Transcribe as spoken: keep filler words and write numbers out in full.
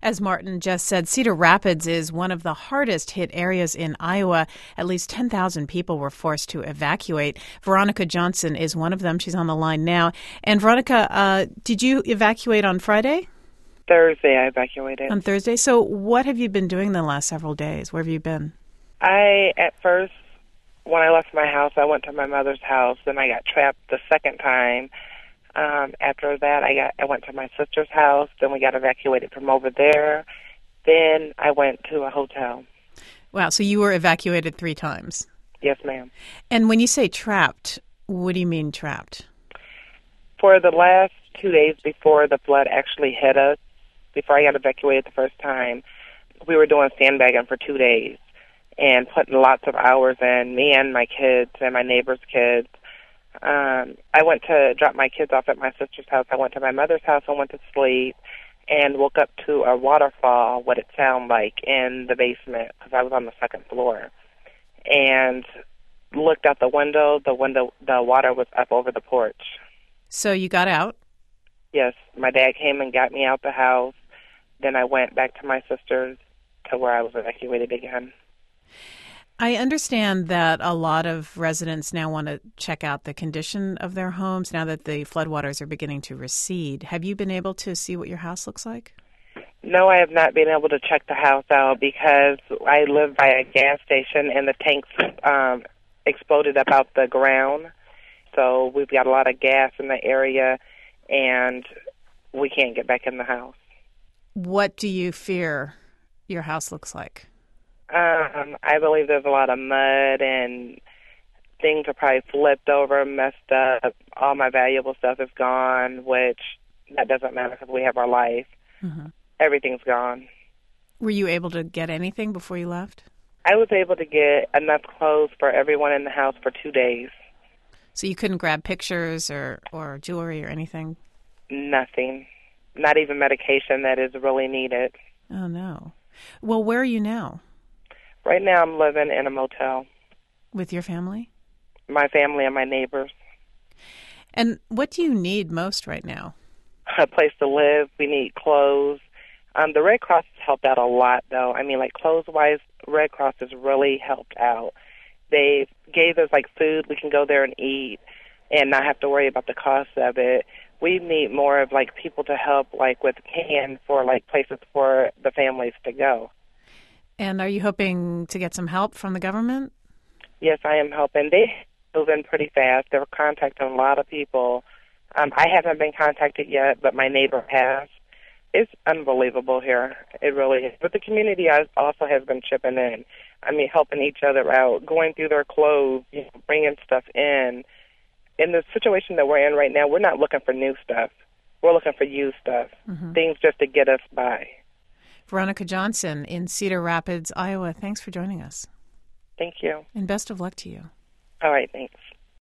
As Martin just said, Cedar Rapids is one of the hardest hit areas in Iowa. At least ten thousand people were forced to evacuate. Veronica Johnson is one of them. She's on the line now. And Veronica, uh, did you evacuate on Friday? Thursday, I evacuated. On Thursday. So what have you been doing the last several days? Where have you been? I, at first, when I left my house, I went to my mother's house. Then I got trapped the second time. Um, after that, I got I went to my sister's house. Then we got evacuated from over there. Then I went to a hotel. Wow, so you were evacuated three times. Yes, ma'am. And when you say trapped, what do you mean trapped? For the last two days before the flood actually hit us, before I got evacuated the first time, we were doing sandbagging for two days and putting lots of hours in, me and my kids and my neighbor's kids. Um, I went to drop my kids off at my sister's house. I went to my mother's house and went to sleep and woke up to a waterfall, what it sounded like, in the basement because I was on the second floor. And looked out the window. The window, the water was up over the porch. So you got out? Yes. My dad came and got me out the house. Then I went back to my sister's to where I was evacuated again. I understand that a lot of residents now want to check out the condition of their homes now that the floodwaters are beginning to recede. Have you been able to see what your house looks like? No, I have not been able to check the house out because I live by a gas station and the tanks um, exploded about the ground. So we've got a lot of gas in the area and we can't get back in the house. What do you fear your house looks like? Um, I believe there's a lot of mud and things are probably flipped over, messed up. All my valuable stuff is gone, which that doesn't matter because we have our life. Mm-hmm. Everything's gone. Were you able to get anything before you left? I was able to get enough clothes for everyone in the house for two days. So you couldn't grab pictures or, or jewelry or anything? Nothing. Not even medication that is really needed. Oh, no. Well, where are you now? Right now I'm living in a motel. With your family? My family and my neighbors. And what do you need most right now? A place to live. We need clothes. Um, the Red Cross has helped out a lot, though. I mean, like, clothes-wise, Red Cross has really helped out. They gave us, like, food. We can go there and eat and not have to worry about the cost of it. We need more of, like, people to help, like, with cans for, like, places for the families to go. And are you hoping to get some help from the government? Yes, I am hoping. They move in pretty fast. They're contacting a lot of people. Um, I haven't been contacted yet, but my neighbor has. It's unbelievable here. It really is. But the community also has been chipping in. I mean, helping each other out, going through their clothes, you know, bringing stuff in. In the situation that we're in right now, we're not looking for new stuff. We're looking for used stuff, mm-hmm. things just to get us by. Veronica Johnson in Cedar Rapids, Iowa. Thanks for joining us. Thank you. And best of luck to you. All right, thanks.